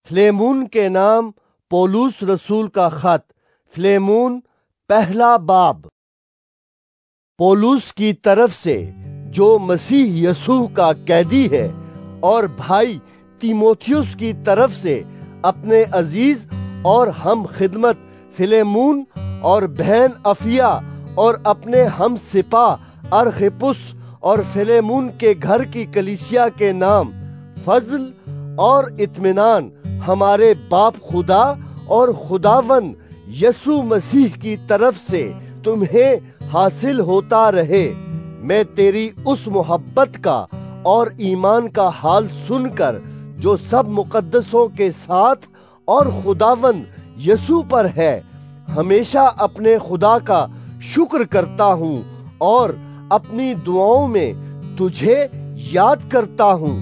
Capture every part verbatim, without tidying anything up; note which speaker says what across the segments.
Speaker 1: فلیمون کے نام پولس رسول کا خط، فلیمون پہلا باب۔ پولس کی طرف سے جو مسیح یسوع کا قیدی ہے، اور بھائی تیموتھیوس کی طرف سے اپنے عزیز اور ہم خدمت فلیمون اور بہن افیا، اور اپنے ہم سپاہ ارخپس اور فلیمون کے گھر کی کلیسیا کے نام، فضل اور اطمینان ہمارے باپ خدا اور خداوند یسوع مسیح کی طرف سے تمہیں حاصل ہوتا رہے۔ میں تیری اس محبت کا اور ایمان کا حال سن کر جو سب مقدسوں کے ساتھ اور خداوند یسوع پر ہے، ہمیشہ اپنے خدا کا شکر کرتا ہوں اور اپنی دعاؤں میں تجھے یاد کرتا ہوں،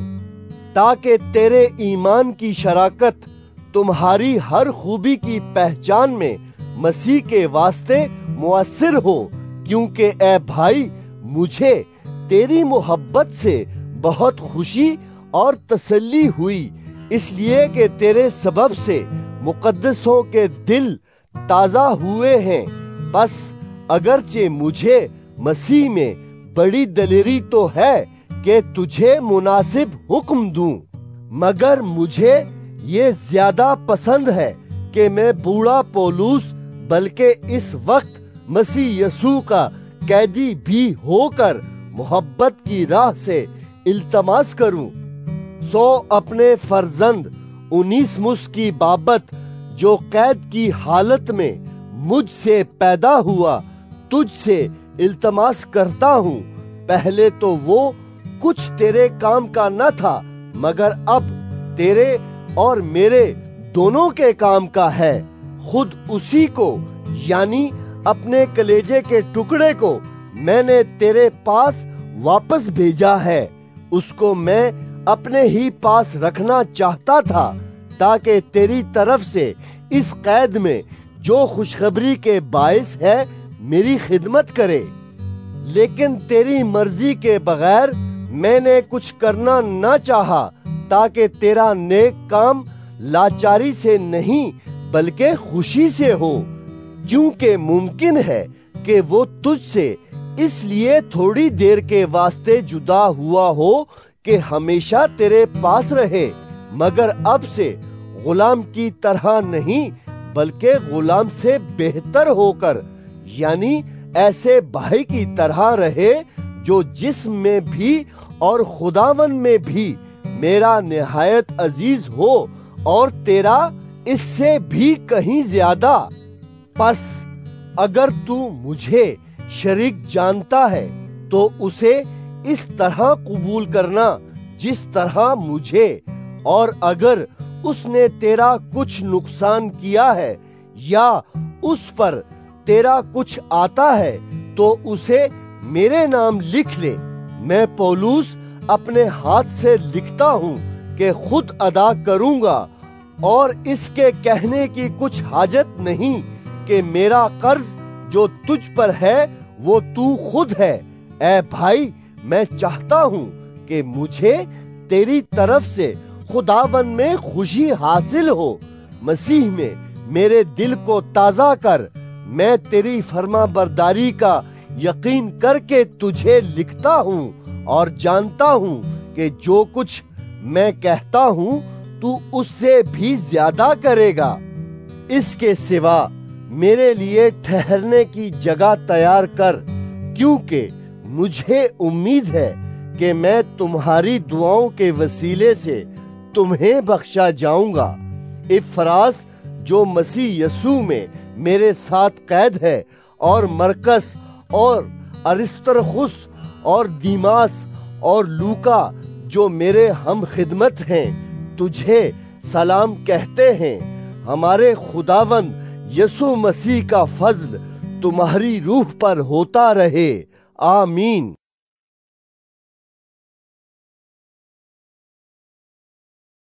Speaker 1: تاکہ تیرے ایمان کی شراکت تمہاری ہر خوبی کی پہچان میں مسیح کے واسطے مؤثر ہو، کیونکہ اے بھائی مجھے تیری محبت سے بہت خوشی اور تسلی ہوئی، اس لیے کہ تیرے سبب سے مقدسوں کے دل تازہ ہوئے ہیں۔ بس اگرچہ مجھے مسیح میں بڑی دلیری تو ہے کہ تجھے مناسب حکم دوں، مگر مجھے یہ زیادہ پسند ہے کہ میں بوڑھا پولس بلکہ اس وقت مسیح یسوع کا قیدی بھی ہو کر محبت کی راہ سے التماس کروں۔ سو اپنے فرزند اونیسمس کی بابت جو قید کی حالت میں مجھ سے پیدا ہوا تجھ سے التماس کرتا ہوں۔ پہلے تو وہ کچھ تیرے کام کا نہ تھا، مگر اب تیرے اور میرے دونوں کے کام کا ہے۔ خود اسی کو یعنی اپنے کلیجے کے ٹکڑے کو میں نے تیرے پاس واپس بھیجا ہے۔ اس کو میں اپنے ہی پاس رکھنا چاہتا تھا، تاکہ تیری طرف سے اس قید میں جو خوشخبری کے باعث ہے میری خدمت کرے۔ لیکن تیری مرضی کے بغیر میں نے کچھ کرنا نہ چاہا، تاکہ تیرا نیک کام لاچاری سے نہیں بلکہ خوشی سے ہو، کیونکہ ممکن ہے کہ وہ تجھ سے اس لیے تھوڑی دیر کے واسطے جدا ہوا ہو کہ ہمیشہ تیرے پاس رہے، مگر اب سے غلام کی طرح نہیں بلکہ غلام سے بہتر ہو کر، یعنی ایسے بھائی کی طرح رہے جو جسم میں بھی اور خداوند میں بھی میرا نہایت عزیز ہو، اور تیرا اس سے بھی کہیں زیادہ۔ پس اگر تو مجھے شریک جانتا ہے تو اسے اس طرح قبول کرنا جس طرح مجھے، اور اگر اس نے تیرا کچھ نقصان کیا ہے یا اس پر تیرا کچھ آتا ہے تو اسے میرے نام لکھ لے۔ میں پولس اپنے ہاتھ سے لکھتا ہوں کہ خود ادا کروں گا، اور اس کے کہنے کی کچھ حاجت نہیں کہ میرا قرض جو تجھ پر ہے وہ تو خود ہے۔ اے بھائی، میں چاہتا ہوں کہ مجھے تیری طرف سے خداوند میں خوشی حاصل ہو۔ مسیح میں میرے دل کو تازہ کر۔ میں تیری فرما برداری کا یقین کر کے تجھے لکھتا ہوں، اور جانتا ہوں کہ جو کچھ میں کہتا ہوں تو اس سے بھی زیادہ کرے گا۔ اس کے سوا میرے لیے ٹھہرنے کی جگہ تیار کر، کیونکہ مجھے امید ہے کہ میں تمہاری دعاؤں کے وسیلے سے تمہیں بخشا جاؤں گا۔ افراس جو مسیح یسوع میں میرے ساتھ قید ہے، اور مرکس اور ارسترخس اور دیماس اور لوکا جو میرے ہم خدمت ہیں، تجھے سلام کہتے ہیں۔ ہمارے خداوند یسوع مسیح کا فضل تمہاری روح پر ہوتا رہے۔ آمین۔